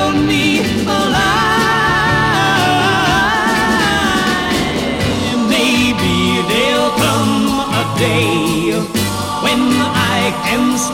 held me alive. Maybe there'll come a day when I can